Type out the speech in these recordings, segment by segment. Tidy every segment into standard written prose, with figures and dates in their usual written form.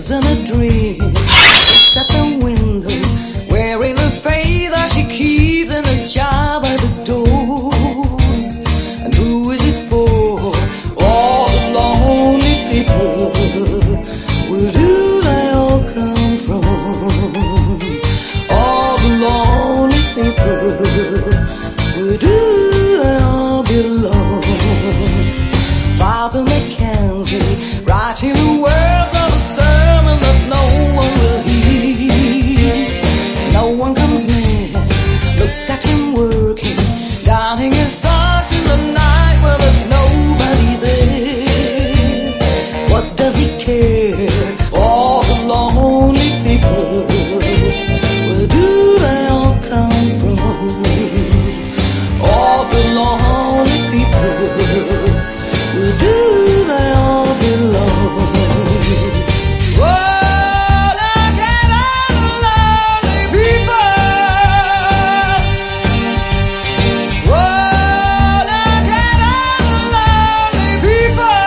lives in a dream. It's at the window, wearing the faith that she keeps in the jar by the door. And who is it for? All the lonely people. Where do they all come from? All the lonely people. Where do they all belong? Father Mackenzie, writing the words of a sermon that no one will hear. No one comes near, look at him working, darning his socks in the night when there's nobody there. What does he care? All the lonely people, where do they all come from? All the lonely people, where do they all belong? Oh, look at all the lonely people. Oh, look at all the lonely people.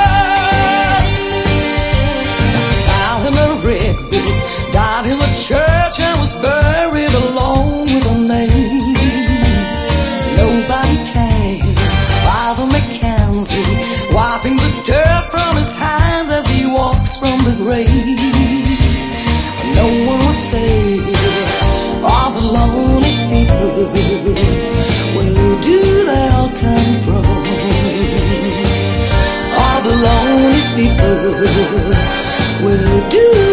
Down in the Rigby, down in the church, and was buried alone with a name. Nobody came. Father Mackenzie, wiping the dirt from his hands as he walks from the grave. No one was saved. All the lonely people, where do they all come from? All the lonely people, where do